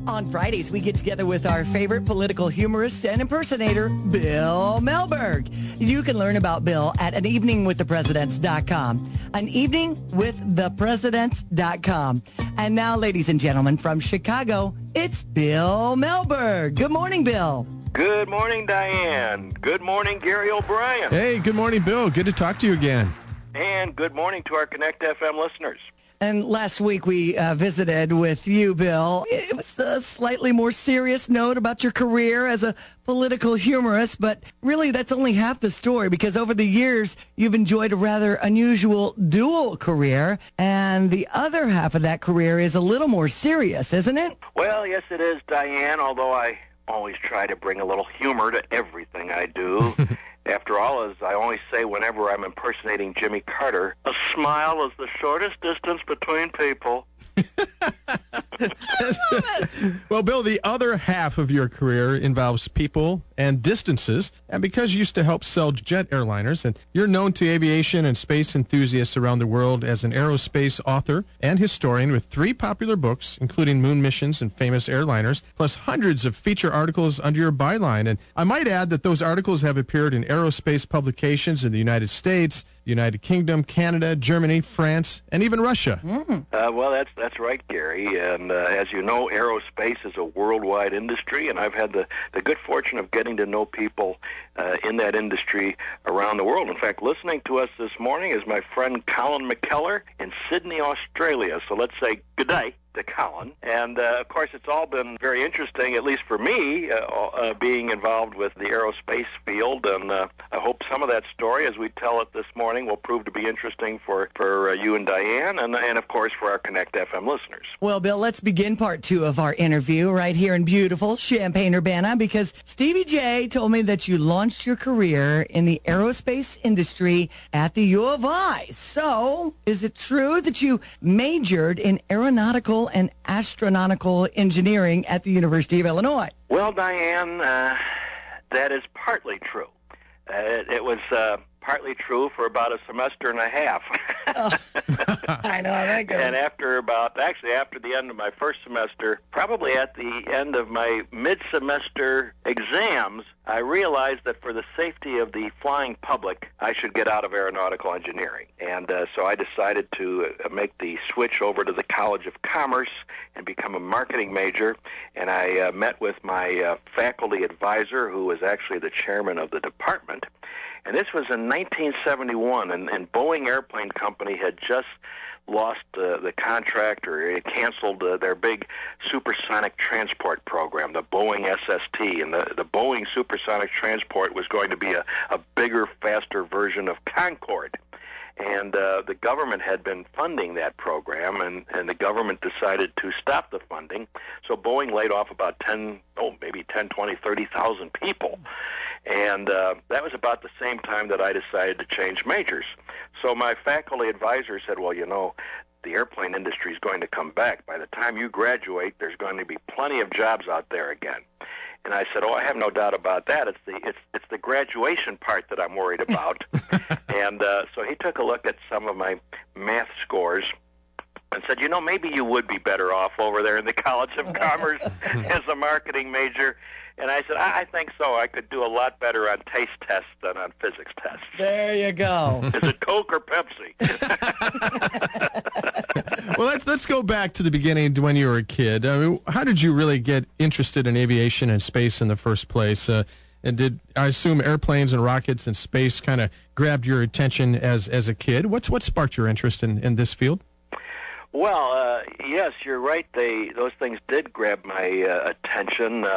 On Fridays, we get together with our favorite political humorist and impersonator, Bill Melberg. You can learn about Bill at aneveningwiththepresidents.com. Aneveningwiththepresidents.com. And now, ladies and gentlemen, from Chicago, it's Bill Melberg. Good morning, Bill. Good morning, Diane. Good morning, Gary O'Brien. Hey, good morning, Bill. Good to talk to you again. And good morning to our Connect FM listeners. And last week we visited with you, Bill. It was a slightly more serious note about your career as a political humorist, but really that's only half the story because over the years you've enjoyed a rather unusual dual career, and the other half of that career is a little more serious, isn't it? Well, yes, it is, Diane, although I always try to bring a little humor to everything I do. After all, as I always say whenever I'm impersonating Jimmy Carter, a smile is the shortest distance between people. Well, Bill, the other half of your career involves people and distances, and because you used to help sell jet airliners, and you're known to aviation and space enthusiasts around the world as an aerospace author and historian with 3 popular books, including Moon Missions and Famous Airliners, plus hundreds of feature articles under your byline. And I might add that those articles have appeared in aerospace publications in the United States, United Kingdom, Canada, Germany, France, and even Russia. Well, that's right, Gary. And as you know, aerospace is a worldwide industry, and I've had the good fortune of getting to know people in that industry around the world. In fact, listening to us this morning is my friend Colin McKellar in Sydney, Australia. So let's say good day to Colin. And, of course, it's all been very interesting, at least for me, being involved with the aerospace field. And I hope some of that story, as we tell it this morning, will prove to be interesting for you and Diane and, of course, for our Connect FM listeners. Well, Bill, let's begin part 2 of our interview right here in beautiful Champaign-Urbana, because Stevie J told me that you launched your career in the aerospace industry at the U of I. So, is it true that you majored in aeronautical and astronautical engineering at the University of Illinois? Well, Diane, that is partly true. It was partly true for about a semester and a half. I know that goes. And after the end of my first semester, probably at the end of my mid-semester exams, I realized that for the safety of the flying public, I should get out of aeronautical engineering. And so I decided to make the switch over to the College of Commerce and become a marketing major. And I met with my faculty advisor, who was actually the chairman of the department. And this was in 1971, and Boeing Airplane Company had just lost the contract, or it canceled their big supersonic transport program, the Boeing SST. And the Boeing supersonic transport was going to be a bigger, faster version of Concorde. And the government had been funding that program, and the government decided to stop the funding. So Boeing laid off about 30,000 people. And that was about the same time that I decided to change majors. So my faculty advisor said, well, you know, the airplane industry is going to come back. By the time you graduate, there's going to be plenty of jobs out there again. And I said, oh, I have no doubt about that. It's the graduation part that I'm worried about. And so he took a look at some of my math scores and said, you know, maybe you would be better off over there in the College of Commerce as a marketing major. And I said, I think so. I could do a lot better on taste tests than on physics tests. There you go. Is it Coke or Pepsi? Well, let's go back to the beginning to when you were a kid. I mean, how did you really get interested in aviation and space in the first place? And did, I assume, airplanes and rockets and space kind of grabbed your attention as a kid? What sparked your interest in this field? Well, yes, you're right. Those things did grab my attention.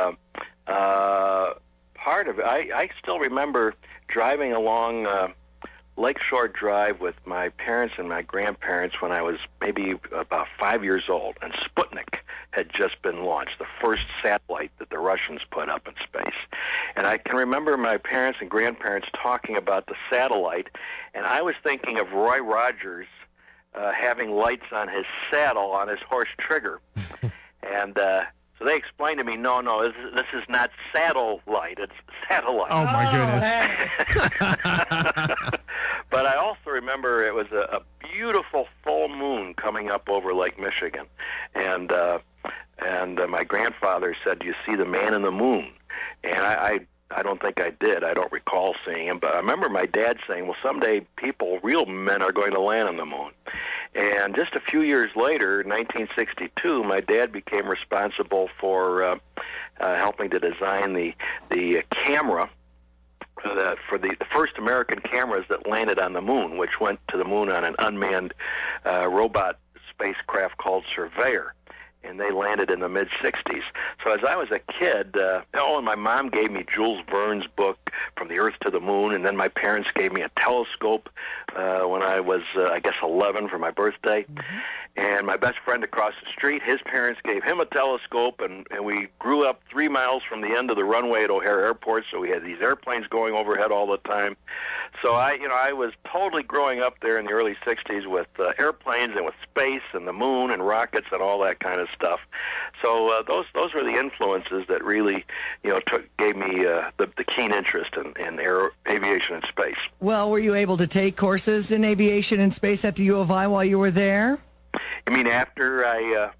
Part of it, I still remember driving along Lakeshore Drive with my parents and my grandparents when I was maybe about 5 years old, and Sputnik had just been launched, the first satellite that the Russians put up in space. And I can remember my parents and grandparents talking about the satellite, and I was thinking of Roy Rogers having lights on his saddle on his horse Trigger. And so they explained to me, no, this is not saddle light, it's satellite. Oh, my goodness. But I also remember it was a beautiful full moon coming up over Lake Michigan. And and my grandfather said, "Do you see the man in the moon?" And I don't think I did. I don't recall seeing him, but I remember my dad saying, well, someday real men are going to land on the moon. And just a few years later, 1962, my dad became responsible for helping to design the camera for the first American cameras that landed on the moon, which went to the moon on an unmanned robot spacecraft called Surveyor. And they landed in the mid-'60s. So as I was a kid, and my mom gave me Jules Verne's book, From the Earth to the Moon, and then my parents gave me a telescope when I was, 11 for my birthday. Mm-hmm. And my best friend across the street, his parents gave him a telescope, and we grew up 3 miles from the end of the runway at O'Hare Airport, so we had these airplanes going overhead all the time. So I was totally growing up there in the early 60s with airplanes and with space and the moon and rockets and all that kind of stuff. So those were the influences that really, gave me the keen interest in aviation and space. Well, were you able to take courses in aviation and space at the U of I while you were there? You mean after I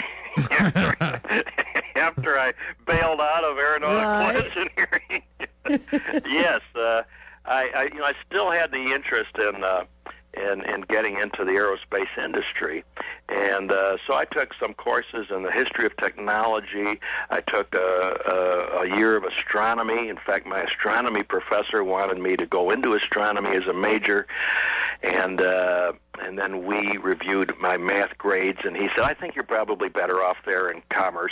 after I bailed out of aeronautical engineering? Yes, I still had the interest in getting into the aerospace industry. And so I took some courses in the history of technology. I took a year of astronomy. In fact, my astronomy professor wanted me to go into astronomy as a major. And then we reviewed my math grades, and he said, I think you're probably better off there in commerce.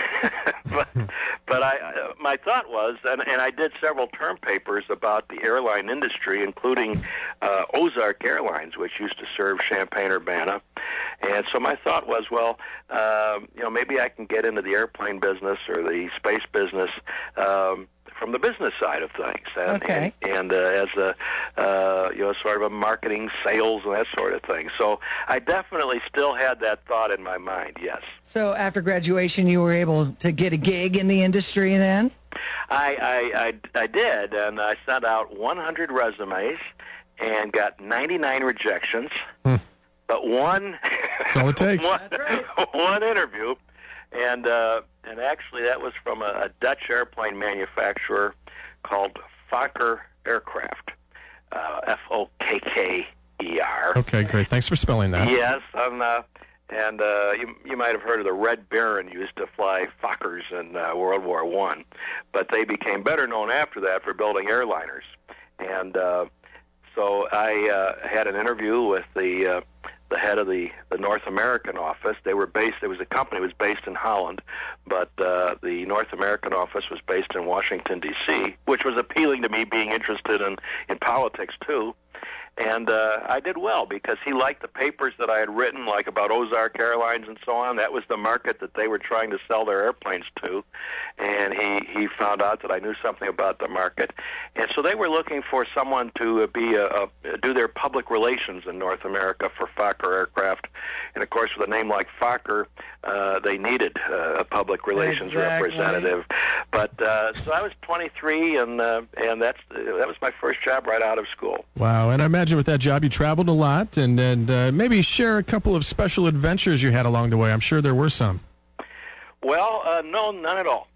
but my thought was, and I did several term papers about the airline industry, including Ozark Airlines, which used to serve Champaign-Urbana. And so my thought was, well, maybe I can get into the airplane business or the space business from the business side of things, and as a sort of a marketing, sales, and that sort of thing. So I definitely still had that thought in my mind. Yes. So after graduation, you were able to get a gig in the industry then? I did, and I sent out 100 resumes and got 99 rejections, but one. That's all it takes. one interview. And actually, that was from a Dutch airplane manufacturer called Fokker Aircraft, F-O-K-K-E-R. Okay, great. Thanks for spelling that. Yes, and you might have heard of the Red Baron used to fly Fokkers in World War I, but they became better known after that for building airliners. And so I had an interview with the head of the North American office. It was a company that was based in Holland, but the North American office was based in Washington, D.C., which was appealing to me, being interested in politics, too. And I did well because he liked the papers that I had written, like about Ozark Airlines and so on. That was the market that they were trying to sell their airplanes to. And he found out that I knew something about the market. And so they were looking for someone to do their public relations in North America for Fokker Aircraft. And, of course, with a name like Fokker, they needed a public relations representative. But so I was 23, and that was my first job right out of school. Wow, and I imagine with that job you traveled a lot, and maybe share a couple of special adventures you had along the way. I'm sure there were some. Well, no, none at all.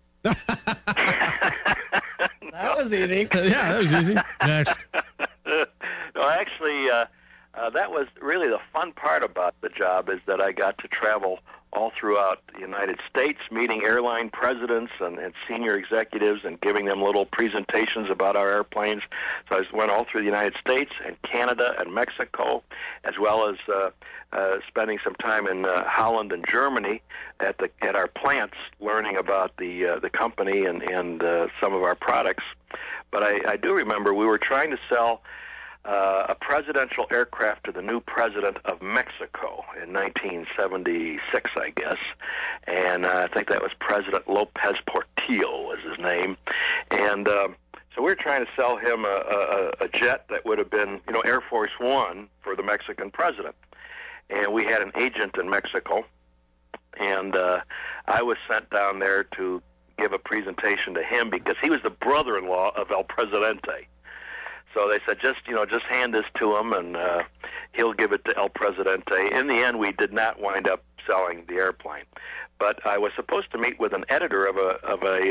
That was easy. Yeah, that was easy. Next. No, actually, that was really the fun part about the job, is that I got to travel all throughout the United States, meeting airline presidents and senior executives and giving them little presentations about our airplanes. So I went all through the United States and Canada and Mexico, as well as spending some time in Holland and Germany at our plants, learning about the company and some of our products. But I do remember we were trying to sell a presidential aircraft to the new president of Mexico in 1976, I guess. And I think that was President Lopez Portillo was his name. And so we were trying to sell him a jet that would have been, Air Force One for the Mexican president. And we had an agent in Mexico. And I was sent down there to give a presentation to him because he was the brother-in-law of El Presidente. So they said, just hand this to him, and he'll give it to El Presidente. In the end, we did not wind up selling the airplane. But I was supposed to meet with an editor of a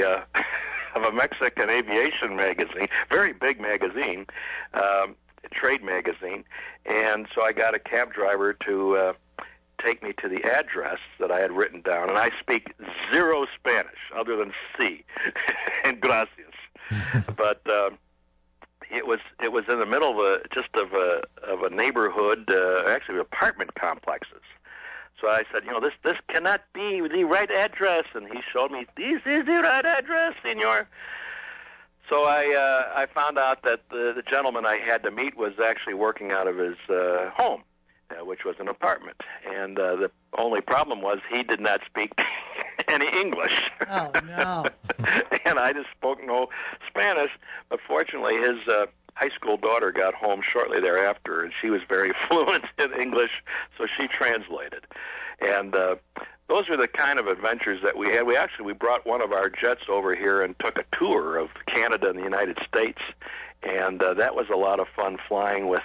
of a Mexican aviation magazine, very big magazine, trade magazine, and so I got a cab driver to take me to the address that I had written down, and I speak zero Spanish other than "sí" and "gracias," but it was in the middle of a neighborhood, actually apartment complexes. So I said, this cannot be the right address, and he showed me, this is the right address, senor. So I found out that the gentleman I had to meet was actually working out of his home, which was an apartment. And the only problem was he did not speak any English. Oh, no. And I just spoke no Spanish. But fortunately, his high school daughter got home shortly thereafter, and she was very fluent in English, so she translated. And those are the kind of adventures that we had. We brought one of our jets over here and took a tour of Canada and the United States, and that was a lot of fun flying with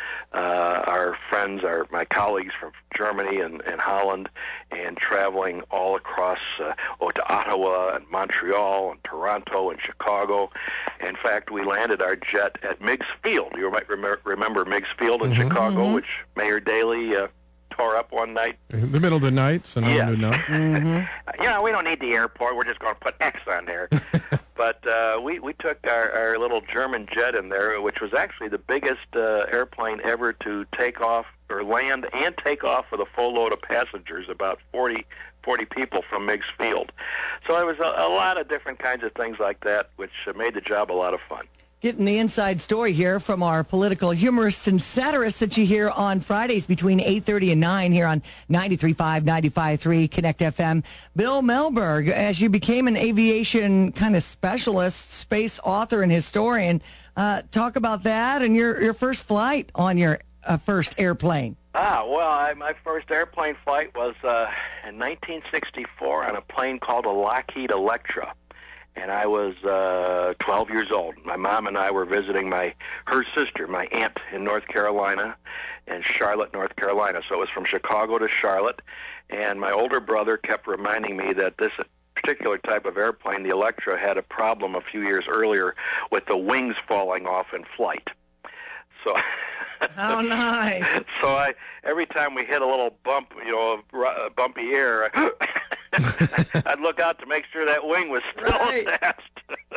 our friends, my colleagues from Germany and Holland, and traveling all across to Ottawa and Montreal and Toronto and Chicago. In fact, we landed our jet at Meigs Field. You might remember Meigs Field in Chicago, which Mayor Daley tore up one night. In the middle of the night, so no one would know. We don't need the airport. We're just going to put X on there. But we took our little German jet in there, which was actually the biggest airplane ever to take off or land and take off with a full load of passengers, about 40 people from Meigs Field. So it was a lot of different kinds of things like that, which made the job a lot of fun. Getting the inside story here from our political humorists and satirists that you hear on Fridays between 8:30 and 9 here on 93.5, 95.3 Connect FM. Bill Melberg, as you became an aviation kind of specialist, space author and historian, talk about that and your first flight on your first airplane. My first airplane flight was in 1964 on a plane called a Lockheed Electra. And I was 12 years old. My mom and I were visiting her sister, my aunt in North Carolina, in Charlotte, North Carolina. So it was from Chicago to Charlotte. And my older brother kept reminding me that this particular type of airplane, the Electra, had a problem a few years earlier with the wings falling off in flight. So, how nice! So every time we hit a little bump, bumpy air, I'd look out to make sure that wing was still attached.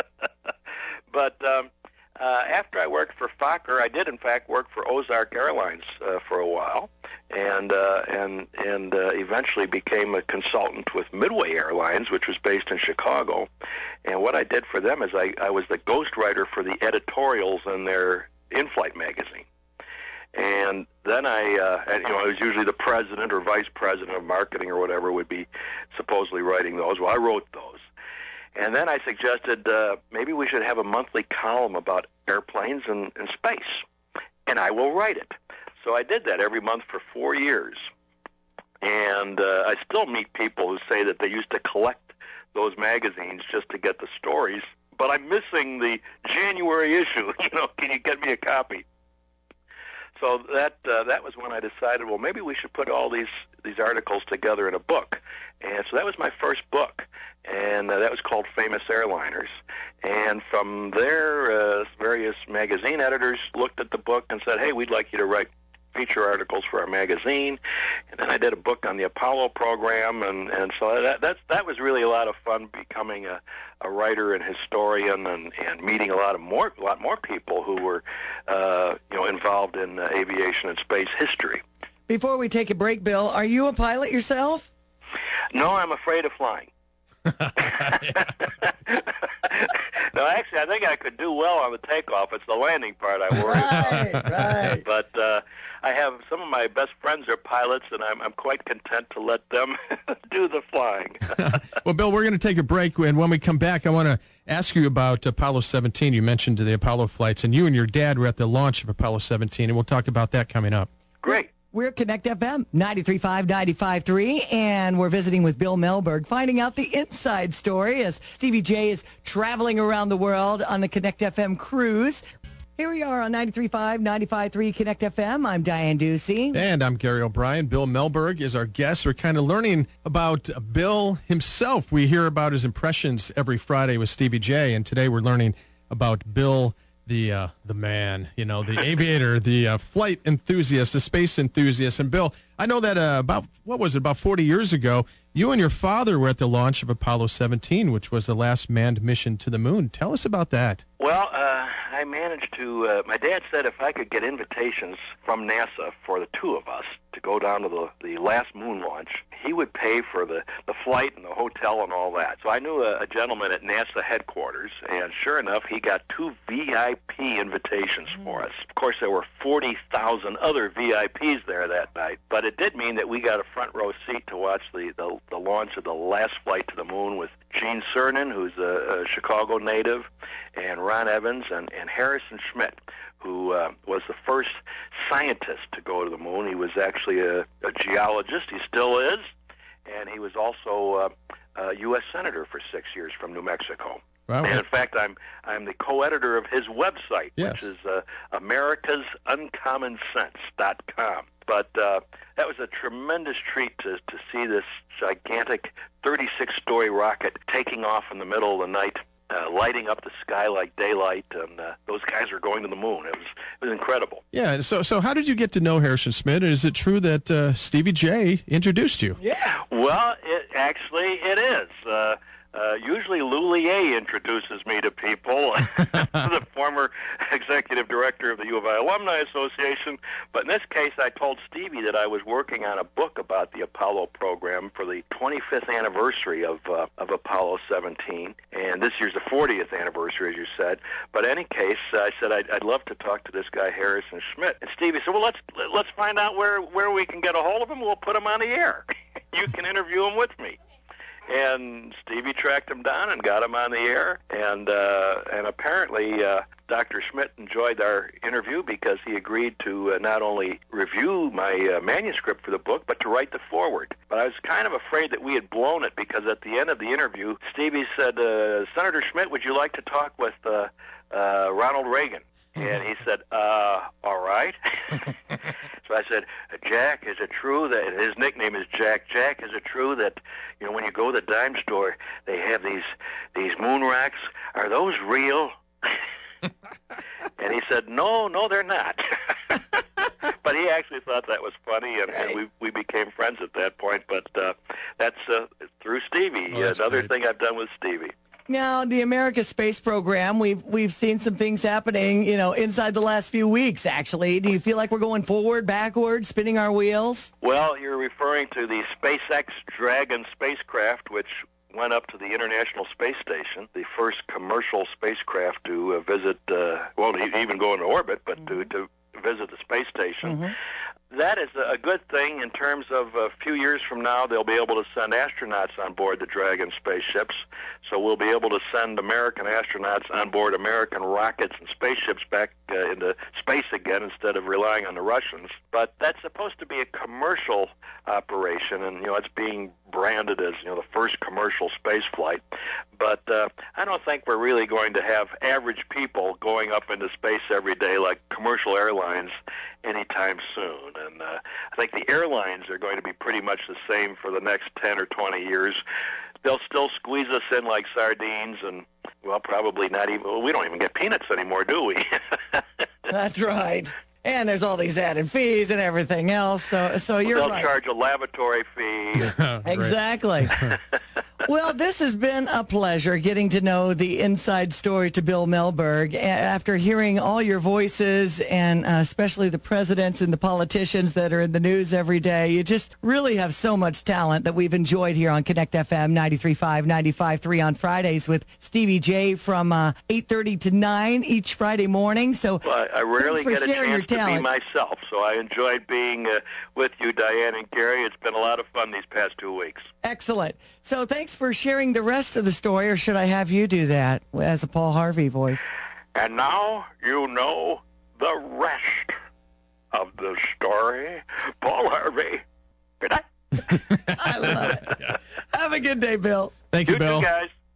But after I worked for Fokker, I did in fact work for Ozark Airlines for a while, and eventually became a consultant with Midway Airlines, which was based in Chicago. And what I did for them is I was the ghostwriter for the editorials in their in-flight magazine. And then it was usually the president or vice president of marketing or whatever would be supposedly writing those. Well, I wrote those. And then I suggested maybe we should have a monthly column about airplanes and space, and I will write it. So I did that every month for 4 years. And I still meet people who say that they used to collect those magazines just to get the stories, but I'm missing the January issue. Can you get me a copy? So that was when I decided, well, maybe we should put all these articles together in a book. And so that was my first book, and that was called Famous Airliners. And from there, various magazine editors looked at the book and said, hey, we'd like you to write feature articles for our magazine. And then I did a book on the Apollo program, and so that was really a lot of fun, becoming a writer and historian and meeting a lot more people who were involved in aviation and space history. Before we take a break, Bill, are you a pilot yourself? No, I'm afraid of flying. No, actually, I think I could do well on the takeoff. It's the landing part I worry about. Right. But I have some of my best friends are pilots, and I'm quite content to let them do the flying. Well, Bill, we're going to take a break, and when we come back, I want to ask you about Apollo 17. You mentioned the Apollo flights, and you and your dad were at the launch of Apollo 17, and we'll talk about that coming up. Great. We're Connect FM 93.5, 95.3, and we're visiting with Bill Melberg, finding out the inside story as Stevie J is traveling around the world on the Connect FM cruise. Here we are on 93.5, 95.3 Connect FM. I'm Diane Ducey. And I'm Gary O'Brien. Bill Melberg is our guest. We're kind of learning about Bill himself. We hear about his impressions every Friday with Stevie J, and today we're learning about Bill, the man, the aviator, the flight enthusiast, the space enthusiast. And Bill, I know that about 40 years ago, you and your father were at the launch of Apollo 17, which was the last manned mission to the moon. Tell us about that. Well, I managed to, my dad said if I could get invitations from NASA for the two of us to go down to the last moon launch, he would pay for the flight and the hotel and all that. So I knew a gentleman at NASA headquarters, and sure enough, he got 2 VIP invitations for us. Of course, there were 40,000 other VIPs there that night, but it did mean that we got a front row seat to watch the launch of the last flight to the moon with Gene Cernan, who's a Chicago native, and Ron Evans, and Harrison Schmitt, who was the first scientist to go to the moon. He was actually a geologist. He still is. And he was also a U.S. Senator for 6 years from New Mexico. Wow. And in fact, I'm the co-editor of his website, yes, which is americasuncommonsense.com. But that was a tremendous treat to see this gigantic 36-story rocket taking off in the middle of the night, lighting up the sky like daylight, and those guys are going to the moon. It was incredible. Yeah, so how did you get to know Harrison Schmitt? Is it true that Stevie J introduced you? Yeah. Well, it is. Usually Lou Lier introduces me to people, the former executive director of the U of I Alumni Association. But in this case, I told Stevie that I was working on a book about the Apollo program for the 25th anniversary of Apollo 17. And this year's the 40th anniversary, as you said. But in any case, I said I'd love to talk to this guy, Harrison Schmitt. And Stevie said, well, let's find out where we can get a hold of him. We'll put him on the air. You can interview him with me. And Stevie tracked him down and got him on the air. And apparently Dr. Schmitt enjoyed our interview because he agreed to not only review my manuscript for the book, but to write the foreword. But I was kind of afraid that we had blown it because at the end of the interview, Stevie said, Senator Schmitt, would you like to talk with Ronald Reagan? And he said, all right. So I said, Jack, is it true that, his nickname is Jack, Jack, is it true that, when you go to the dime store, they have these moon rocks? Are those real? And he said, no, they're not. But he actually thought that was funny, and we became friends at that point. But that's through Stevie, another thing I've done with Stevie. Now, the America Space Program, we've seen some things happening, inside the last few weeks, actually. Do you feel like we're going forward, backward, spinning our wheels? Well, you're referring to the SpaceX Dragon spacecraft, which went up to the International Space Station, the first commercial spacecraft to visit, even go into orbit, but to visit the space station. Mm-hmm. That is a good thing in terms of a few years from now, they'll be able to send astronauts on board the Dragon spaceships. So we'll be able to send American astronauts on board American rockets and spaceships back into space again instead of relying on the Russians. But that's supposed to be a commercial operation, and, it's being branded as, the first commercial space flight. But I don't think we're really going to have average people going up into space every day like commercial airlines anytime soon. And I think the airlines are going to be pretty much the same for the next 10 or 20 years. They'll still squeeze us in like sardines, and, probably not even, we don't even get peanuts anymore, do we? That's right. And there's all these added fees and everything else. So you're they'll right. They'll charge a lavatory fee. Exactly. Well, this has been a pleasure getting to know the inside story to Bill Melberg. After hearing all your voices, and especially the presidents and the politicians that are in the news every day, you just really have so much talent that we've enjoyed here on Connect FM 93.5, 95.3 on Fridays with Stevie J from 8:30 to 9 each Friday morning. So well, I rarely get a chance to talent. Be myself, so I enjoyed being with you, Diane and Gary. It's been a lot of fun these past 2 weeks. Excellent. So thanks for sharing the rest of the story, or should I have you do that as a Paul Harvey voice? And now you know the rest of the story. Paul Harvey. Good night. I love it. Have a good day, Bill. Thank you, Bill. You too, guys.